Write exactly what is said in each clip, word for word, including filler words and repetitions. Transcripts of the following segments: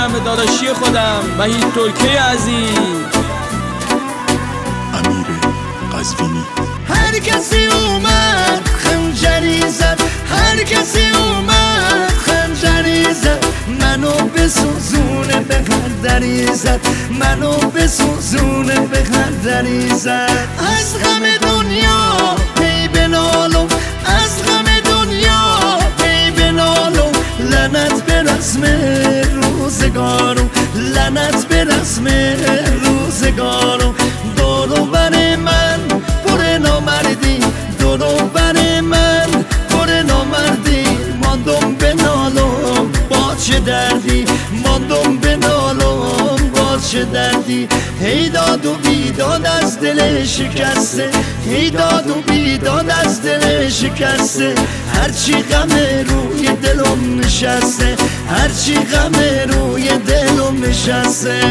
میکنم به داداشی خودم وحید ترکی عزیز. امیر قزوینی. هر کسی اومد خنجری زد، هر کسی اومد خنجری زد، منو بسوزونه به خندری زد، منو بسوزونه به خندری زد. از غم دنیا پی بنالم، از غم دنیا پی بنالم، لعنت به رسم روزگارم، لعنت به رسم روزگارم. دورو بر من پر نامردی، دورو بر من پر نامردی، ماندم به نالم با چه دردی، ماندم به نالم با چه دردی. هی داد و بیداد از دل شکسته، هی داد و بیداد از دل شکسته، هرچی غم روی دلم نشسته، هرچی غم روی دلم نشسته.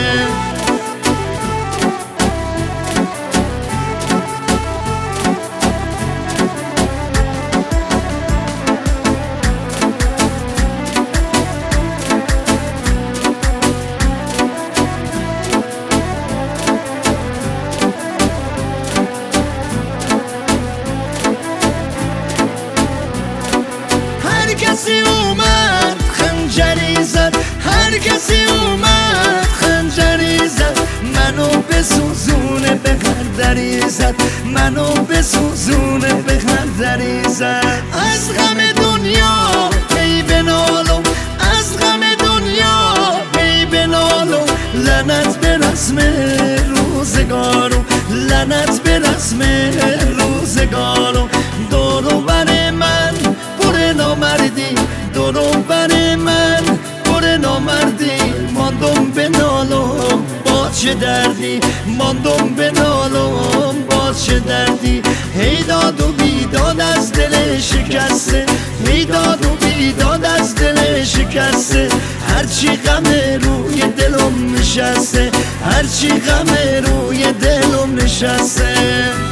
هر کسی اومد خنجری زد، هر کسی اومد خنجری زد، منو بسوزونه به خندری زد، منو بسوزونه به خندری زد. از غم دنیا پی بنالم، از غم دنیا پی بنالم، لعنت به رسم روزگارم، لعنت به رسم روزگارم. دورو بر من پر نامردی، دورو بر من پر نامردی، ماندم به نالم با چه دردی، ماندم به نالم با چه دردی. هی داد و بیداد از دل شکسته، هی داد و بیداد از دل شکسته، هرچی غم روی دلم نشسته، هرچی غم روی دلم نشسته.